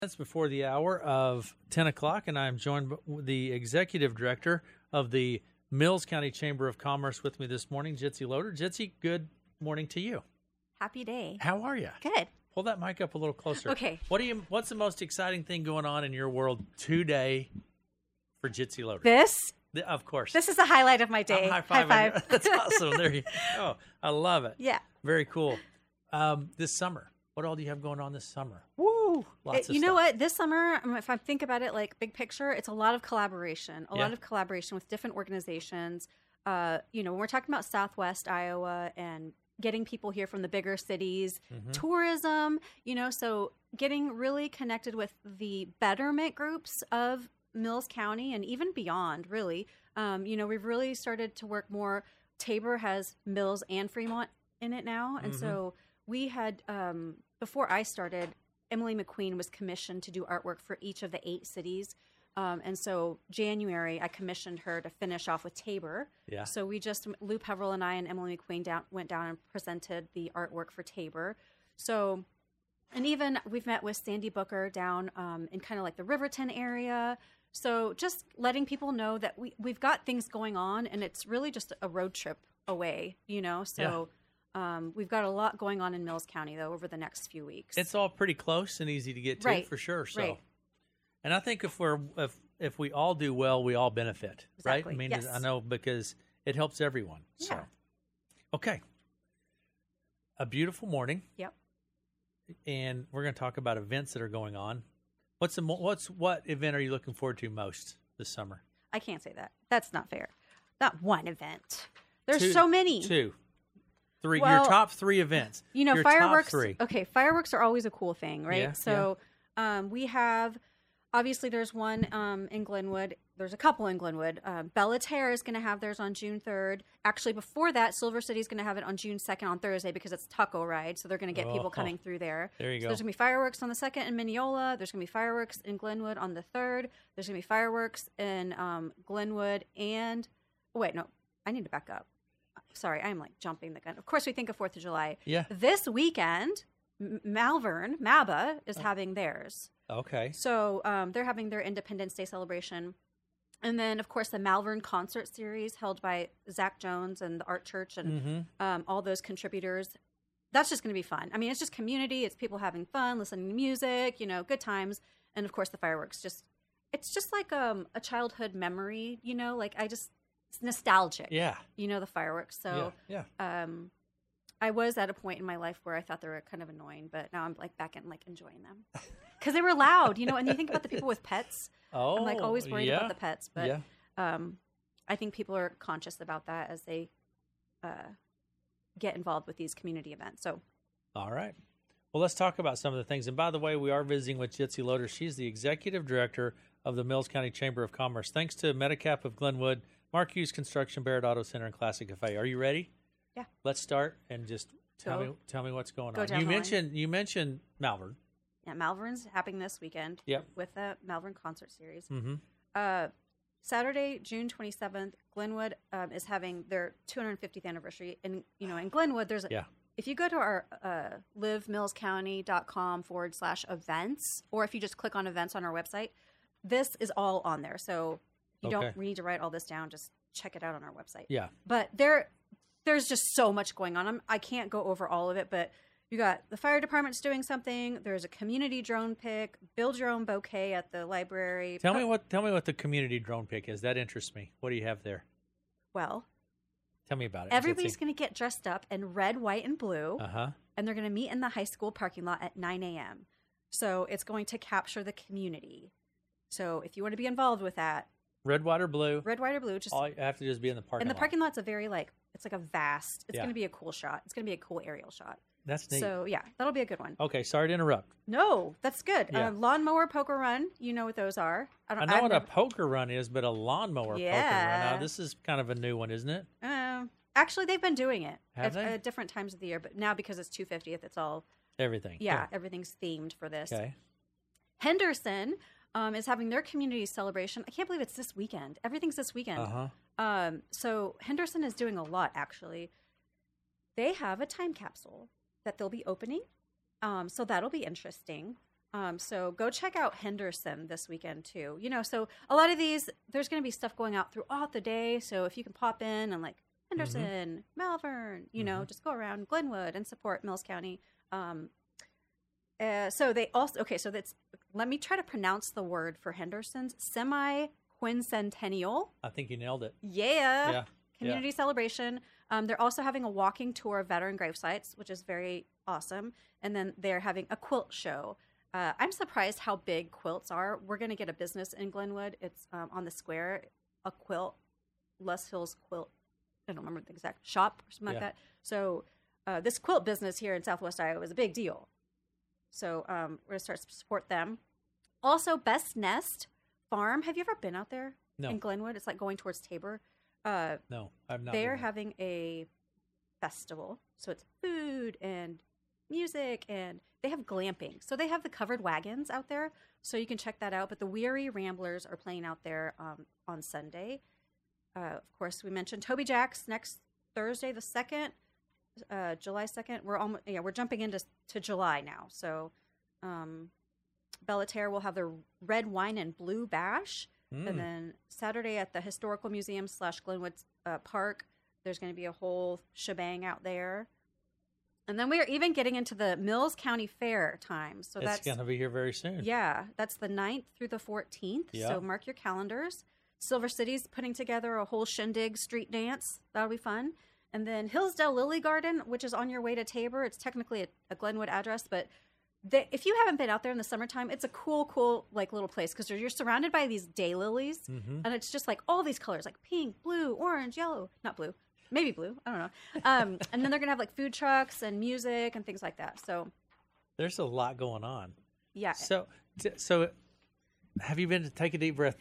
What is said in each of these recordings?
That's before the hour of 10 o'clock, and I'm joined with the executive director of the Mills County Chamber of Commerce with me this morning, Jitsi Loader. Jitsi, good morning to you. Happy day. How are you? Good. Pull that mic up a little closer. Okay. What's the most exciting thing going on in your world today for Jitsi Loader? This Of course. is the highlight of my day. I'm high five. That's awesome. There you go. I love it. Yeah. Very cool. This summer, what all do you have going on this summer? Woo. Lots of you know stuff. what? This summer, if I think about it like big picture, it's a lot of collaboration. A lot of collaboration with different organizations. When we're talking about Southwest Iowa and getting people here from the bigger cities, tourism, so getting really connected with the betterment groups of Mills County and even beyond, really. We've really started to work more. Tabor has Mills and Fremont in it now. And so we had, before I started, Emily McQueen was commissioned to do artwork for each of the 8 cities. And so January, I commissioned her to finish off with Tabor. Yeah. So Lou Peveril and I and Emily McQueen went down and presented the artwork for Tabor. So, and even we've met with Sandy Booker down in kind of like the Riverton area. So just letting people know that we've got things going on, and it's really just a road trip away, So we've got a lot going on in Mills County, though, over the next few weeks. It's all pretty close and easy to get to, Right. for sure. So, Right. and I think if we all do well, we all benefit, right? Exactly. I mean, Yes. I know because it helps everyone. Yeah. So, okay, a beautiful morning, Yep. and we're going to talk about events that are going on. What event are you looking forward to most this summer? I can't say that. That's not fair. Not one event. There's Two- so many. 2, 3. Well, your top 3 events. Your fireworks. Top 3. Okay, fireworks are always a cool thing, right? Yeah, So we have, obviously, there's one in Glenwood. There's a couple in Glenwood. Bella Terre is going to have theirs on June 3rd. Actually, before that, Silver City is going to have it on June 2nd on Thursday because it's Taco Ride. So they're going to get people coming through there. There you So go. there's going to be fireworks on the 2nd in Mineola. There's going to be fireworks in Glenwood on the 3rd. There's going to be fireworks in Glenwood and... Wait, no. I need to back up. Sorry, I'm like jumping the gun. Of course, we think of 4th of July. Yeah. This weekend, Malvern, MABA, is having theirs. Okay. So they're having their Independence Day celebration. And then, of course, the Malvern Concert Series held by Zach Jones and the Art Church and all those contributors. That's just going to be fun. I mean, it's just community. It's people having fun, listening to music, good times. And, of course, the fireworks. It's just like a childhood memory, it's nostalgic. Yeah. The fireworks. So Yeah. I was at a point in my life where I thought they were kind of annoying, but now I'm like back in like enjoying them because they were loud, and you think about the people with pets. Oh, I'm like always worried yeah. about the pets, but I think people are conscious about that as they get involved with these community events. So, all right. Well, let's talk about some of the things. And by the way, we are visiting with Jitsi Loader. She's the executive director of the Mills County Chamber of Commerce. Thanks to Medicap of Glenwood, Mark Hughes Construction, Barrett Auto Center, and Classic Cafe. Are you ready? Yeah. Let's start and just tell me what's going on. down You the mentioned Malvern. yeah, Malvern's happening this weekend. Yep. With the Malvern Concert Series. Mm-hmm. Saturday, June 27th, Glenwood is having their 250th anniversary. And, in Glenwood, there's if you go to our livemillscounty.com/events, or if you just click on events on our website, this is all on there. So you don't need to write all this down. Just check it out on our website. Yeah. But there's just so much going on. I can't go over all of it, but you got the fire department's doing something. There's a community drone pick. Build your own bouquet at the library. Tell me what the community drone pick is. That interests me. What do you have there? Well, tell me about it. everybody's going to get dressed up in red, white, and blue, Uh-huh. and they're going to meet in the high school parking lot at 9 a.m. So it's going to capture the community. So if you want to be involved with that, Red, white, or blue. red, white, or blue, just All you have to do is be in the parking lot. and the parking lot's a very it's like a vast. It's Yeah. going to be a cool shot. It's going to be a cool aerial shot. That's neat. So yeah, that'll be a good one. Okay, sorry to interrupt. No, that's good. Yeah. Lawnmower poker run. You know what those are. I know what a poker run is, but a lawnmower poker run. Yeah. Now, this is kind of a new one, isn't it? Actually, they've been doing it Have they? at different times of the year, but now because it's 250th, it's all Everything. everything's themed for this. Okay. Henderson is having their community celebration. I can't believe it's this weekend. Everything's this weekend. Uh-huh. So Henderson is doing a lot, actually. They have a time capsule that they'll be opening. So that'll be interesting. So go check out Henderson this weekend too. So a lot of these, there's going to be stuff going out throughout the day. So if you can pop in and like Henderson, Malvern, just go around Glenwood and support Mills County. So they also, so let me try to pronounce the word for Henderson's semi-quincentennial. I think you nailed it. Yeah. Community celebration. They're also having a walking tour of veteran grave sites, which is very awesome. And then they're having a quilt show. I'm surprised how big quilts are. We're going to get a business in Glenwood. It's on the square, a quilt, Les Hills Quilt. I don't remember the exact shop or something like that. So this quilt business here in Southwest Iowa is a big deal. So we're going to start to support them. Also, Best Nest Farm. Have you ever been out there? No. In Glenwood? It's like going towards Tabor. No, I've not. They're having a festival. So it's food and music, and they have glamping. So they have the covered wagons out there, so you can check that out. But the Weary Ramblers are playing out there on Sunday. Of course, we mentioned Toby Jack's next Thursday, the 2nd, July 2nd. We're jumping into July now. So Bellaterre will have the Red Wine and Blue Bash. And then Saturday at the Historical Museum / Glenwood Park, there's going to be a whole shebang out there. And then we are even getting into the Mills County Fair time. So that's going to be here very soon. Yeah, that's the 9th through the 14th. Yeah. So mark your calendars. Silver City's putting together a whole shindig street dance. That'll be fun. And then Hillsdale Lily Garden, which is on your way to Tabor. It's technically a Glenwood address, but if you haven't been out there in the summertime, it's a cool like little place because you're surrounded by these daylilies, and it's just like all these colors, like pink, blue, orange, yellow. Not blue. Maybe blue. I don't know. And then they're going to have like food trucks and music and things like that. So there's a lot going on. Yeah. So have you been to take a deep breath?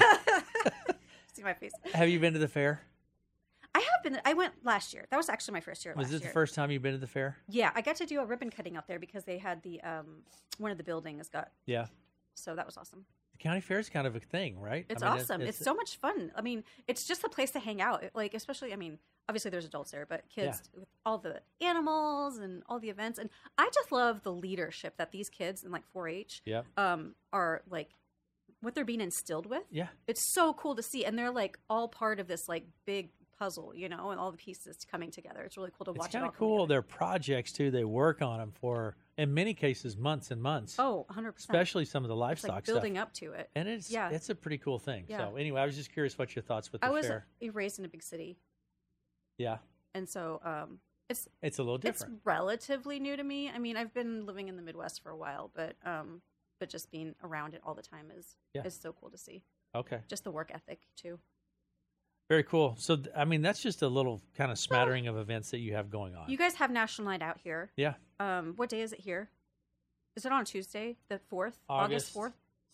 See my face. Have you been to the fair? I have been. I went last year. That was actually my first year. Was this the first time you've been to the fair? Yeah. I got to do a ribbon cutting out there because they had the, one of the buildings got. Yeah. So that was awesome. County fair is kind of a thing, right? It's awesome. It's so much fun. I mean, it's just a place to hang out. Like, especially, obviously there's adults there, but kids with all the animals and all the events. And I just love the leadership that these kids in like 4-H are like, what they're being instilled with. Yeah. It's so cool to see. And they're like all part of this like big puzzle, and all the pieces coming together. It's really cool to watch. It's kind of cool. Their projects too. They work on them for, in many cases, months and months. Oh, 100%. Especially some of the livestock like building up to it. And it's a pretty cool thing. Yeah. So anyway, I was just curious what your thoughts with the fair. I was raised in a big city. Yeah. And so it's a little different. It's relatively new to me. I've been living in the Midwest for a while, but just being around it all the time is so cool to see. Okay. Just the work ethic too. Very cool. So, that's just a little kind of smattering of events that you have going on. You guys have National Night Out here. Yeah. What day is it here? Is it on Tuesday, the 4th? August 4th?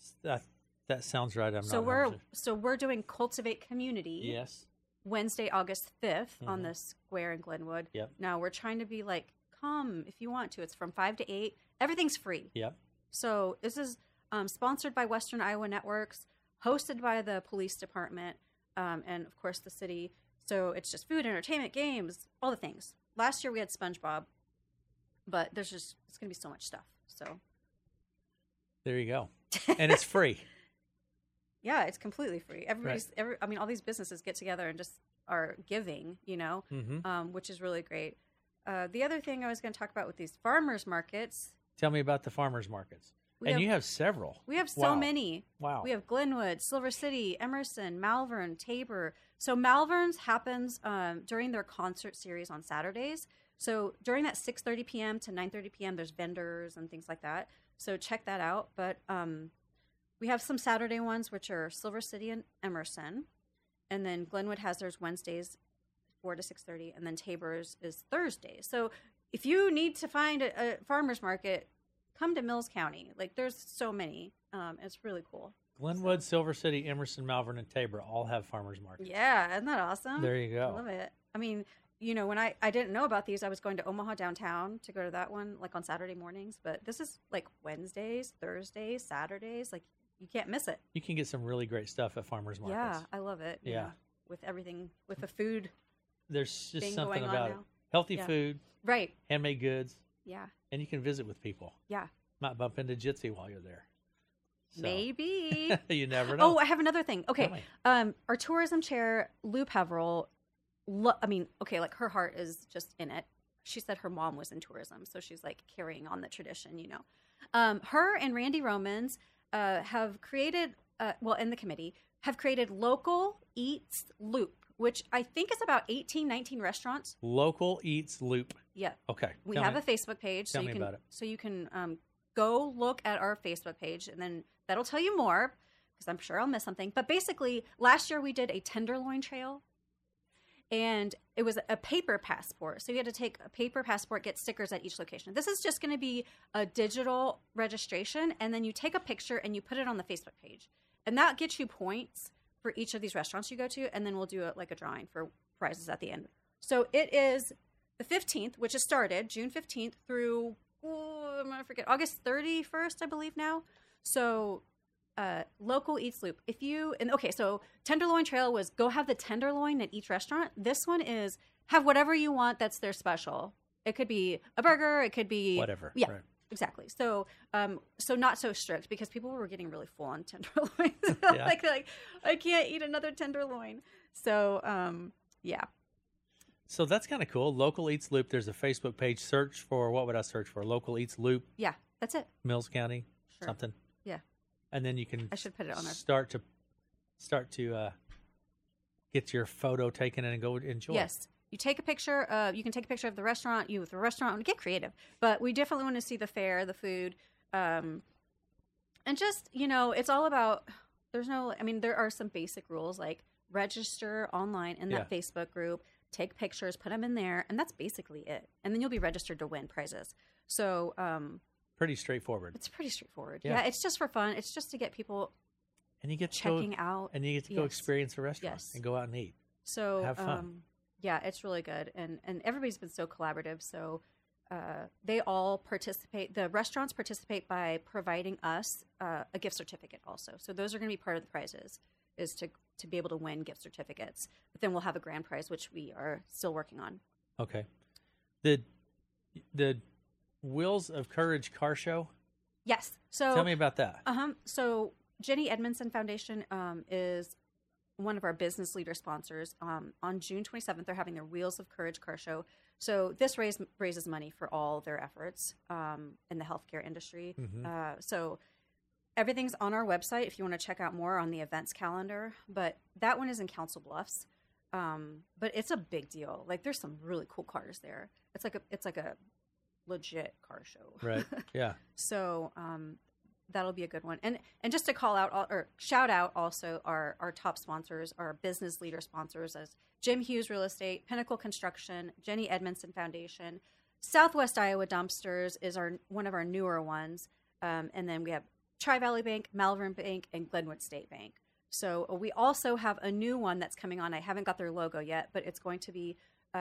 That sounds right. So we're doing Cultivate Community. Yes. Wednesday, August 5th on the square in Glenwood. Yep. Now we're trying to be like, come if you want to. It's from 5 to 8. Everything's free. Yep. So this is sponsored by Western Iowa Networks, hosted by the police department, and of course the city. So it's just food, entertainment, games, all the things. Last year we had SpongeBob, but it's going to be so much stuff. So there you go. And it's free. Yeah, it's completely free. All these businesses get together and just are giving, which is really great. The other thing I was going to talk about with these farmers markets. Tell me about the farmers markets. You have several. We have so many. Wow. We have Glenwood, Silver City, Emerson, Malvern, Tabor. So Malvern's happens during their concert series on Saturdays. So during that 6:30 p.m. to 9:30 p.m., there's vendors and things like that. So check that out. But we have some Saturday ones, which are Silver City and Emerson. And then Glenwood has theirs Wednesdays, 4 to 6:30. And then Tabor's is Thursdays. So if you need to find a farmer's market, come to Mills County. Like, there's so many. It's really cool. Glenwood, Silver City, Emerson, Malvern, and Tabor all have farmers markets. Yeah, isn't that awesome? There you go. I love it. When I didn't know about these, I was going to Omaha downtown to go to that one, like on Saturday mornings. But this is like Wednesdays, Thursdays, Saturdays. Like, you can't miss it. You can get some really great stuff at farmers markets. Yeah, I love it. Yeah. With everything, with the food. There's just something about it. Healthy food. Right. Handmade goods. Yeah. And you can visit with people. Yeah. Might bump into Jitsi while you're there. So. Maybe. You never know. Oh, I have another thing. Okay. Our tourism chair, Lou Peveril, like her heart is just in it. She said her mom was in tourism, so she's like carrying on the tradition, you know. Her and Randy Romans have created, in the committee, have created Local Eats Loop, which I think is about 18, 19 restaurants. Local Eats Loop. Yeah. Okay. We have a Facebook page. Tell me about it. So you can go look at our Facebook page, and then that'll tell you more, because I'm sure I'll miss something. But basically, last year we did a Tenderloin Trail, and it was a paper passport. So you had to take a paper passport, get stickers at each location. This is just going to be a digital registration, and then you take a picture and you put it on the Facebook page. And that gets you points for each of these restaurants you go to, and then we'll do a drawing for prizes at the end. So it is the 15th, which has started, June 15th, through, I'm going to forget, August 31st, I believe now. So Local Eats Loop. So Tenderloin Trail was go have the tenderloin at each restaurant. This one is have whatever you want that's their special. It could be a burger. It could be whatever. Yeah, right. Exactly. So not so strict, because people were getting really full on tenderloins. Yeah. like I can't eat another tenderloin. So yeah. So that's kind of cool. Local Eats Loop. There's a Facebook page. Search for, what would I search for? Local Eats Loop. Yeah, that's it. Mills County. Sure. Something. Yeah. And then you can. I should put it on our. Start to get your photo taken and go enjoy. Yes. You take a picture. You can take a picture of the restaurant. You with the restaurant. Get creative, but we definitely want to see the fare, the food, and just it's all about. There are some basic rules like register online in that Facebook group, take pictures, put them in there, and that's basically it. And then you'll be registered to win prizes. So pretty straightforward. It's pretty straightforward. Yeah, it's just for fun. It's just to get people and you get checking out, and you get to go experience a restaurant and go out and eat. So have fun. Yeah, it's really good, and everybody's been so collaborative. So they all participate. The restaurants participate by providing us a gift certificate also. So those are going to be part of the prizes, is to be able to win gift certificates. But then we'll have a grand prize, which we are still working on. Okay. The Wheels of Courage car show? Yes. So tell me about that. So Jenny Edmondson Foundation is one of our business leader sponsors. On June 27th, they're having their Wheels of Courage car show. So this raises money for all their efforts in the healthcare industry. Mm-hmm. So everything's on our website if you want to check out more on the events calendar. But that one is in Council Bluffs. But it's a big deal. Like, there's some really cool cars there. It's like a legit car show. Right. Yeah. So that'll be a good one. And just to call out or shout out also our top sponsors, our business leader sponsors, as Jim Hughes Real Estate, Pinnacle Construction, Jenny Edmondson Foundation, Southwest Iowa Dumpsters is one of our newer ones. And then we have Tri-Valley Bank, Malvern Bank, and Glenwood State Bank. So we also have a new one that's coming on. I haven't got their logo yet, but it's going to be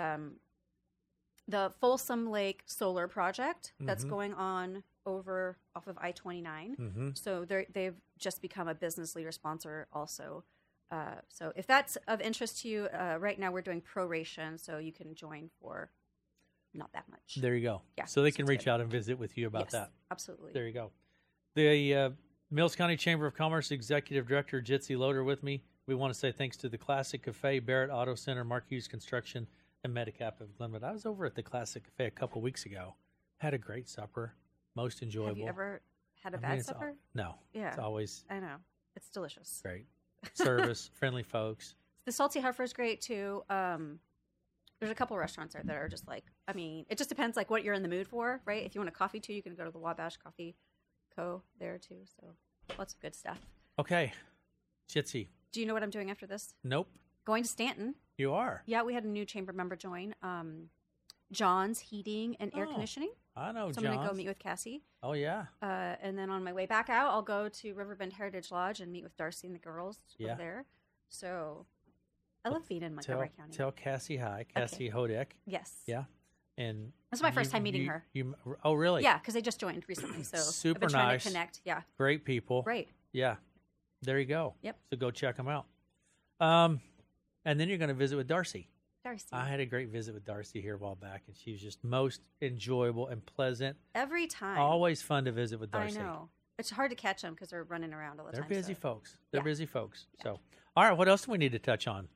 the Folsom Lake Solar Project that's going on off of I-29. Mm-hmm. So they've just become a business leader sponsor also. So if that's of interest to you, right now we're doing proration, so you can join for not that much. There you go. Yeah, so they can reach out and visit with you about that. Absolutely. There you go. The Mills County Chamber of Commerce Executive Director Jitsi Loader with me. We want to say thanks to the Classic Cafe, Barrett Auto Center, Mark Hughes Construction, and Medicap of Glenwood. I was over at the Classic Cafe a couple weeks ago. Had a great supper. Most enjoyable. Have you ever had a bad supper? No. Yeah. It's always I know. It's delicious. Great. Service, friendly folks. The Salty Heifer is great too. There's a couple restaurants there that are just like, it just depends like what you're in the mood for, right? If you want a coffee too, you can go to the Wabash Coffee Co. there too. So lots of good stuff. Okay. Jitsi. Do you know what I'm doing after this? Nope. Going to Stanton. You are? Yeah, we had a new chamber member join. John's Heating and Air Conditioning. I know John's. So I'm going to go meet with Cassie. Oh, yeah. And then on my way back out, I'll go to Riverbend Heritage Lodge and meet with Darcy and the girls over there. So I love being in Montgomery County. Tell Cassie hi. Cassie Hodek. Yes. Yeah. And this is my first time meeting her. Oh, really? Yeah, because they just joined recently. So super I've been trying nice. to connect. Yeah. Great people. Right. Yeah. There you go. Yep. So go check them out. And then you're going to visit with Darcy. Darcy. I had a great visit with Darcy here a while back, and she was just most enjoyable and pleasant. Every time. Always fun to visit with Darcy. I know. It's hard to catch them because they're running around all the They're time. busy so. folks. They're Yeah. busy folks. Yeah. So, all right, what else do we need to touch on?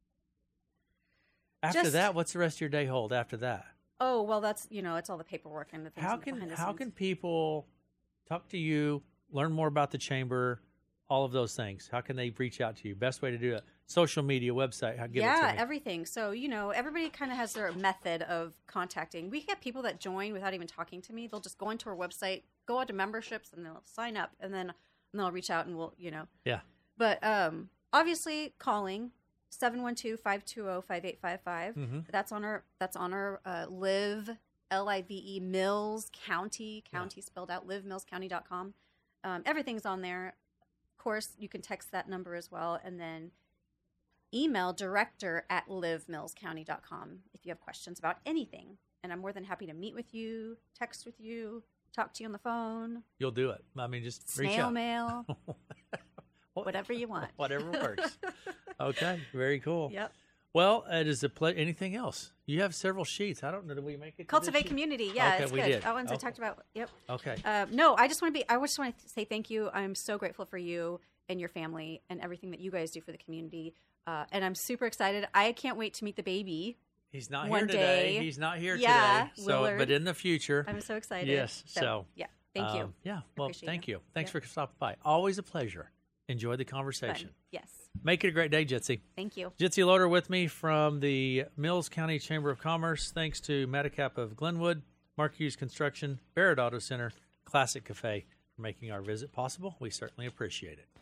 After that, what's the rest of your day hold after that? Oh, well, that's, it's all the paperwork and the things behind the How scenes. can people talk to you, learn more about the chamber, all of those things? How can they reach out to you? Best way to do it? Social media, website. Give it to me. Everything. So, everybody kind of has their method of contacting. We get people that join without even talking to me. They'll just go into our website, go out to memberships, and they'll sign up, and then they'll reach out and we'll. Yeah. But obviously, calling 712-520-5855. Mm-hmm. That's on our Live LIVE Mills County spelled out livemillscounty.com. Everything's on there. Of course, you can text that number as well, and then email director@livemillscounty.com if you have questions about anything. And I'm more than happy to meet with you, text with you, talk to you on the phone. You'll do it. I mean, just reach Snail out. mail. Whatever you want. Whatever works. Okay, very cool. Yep. Well, it is a pleasure. Anything else? You have several sheets. I don't know. Did we make it? to this Cultivate sheet? community. Yeah, Okay, it's we good. did. That one's I Okay. talked about. Yep. Okay. No, I just want to say thank you. I'm so grateful for you and your family and everything that you guys do for the community. And I'm super excited. I can't wait to meet the baby. He's not One here today. day. He's not here Yeah, today. So, Willard. but in the future. I'm so excited. Yes. So yeah. Thank you. Yeah. Well, Appreciate thank you. you. Thanks Yep. for stopping by. Always a pleasure. Enjoy the conversation. Fun. Yes. Make it a great day, Jitsi. Thank you. Jitsi Loader with me from the Mills County Chamber of Commerce. Thanks to Medicap of Glenwood, Mark Hughes Construction, Barrett Auto Center, Classic Cafe for making our visit possible. We certainly appreciate it.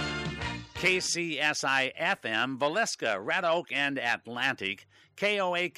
KCSI FM, Valeska, Red Oak, and Atlantic, KOAK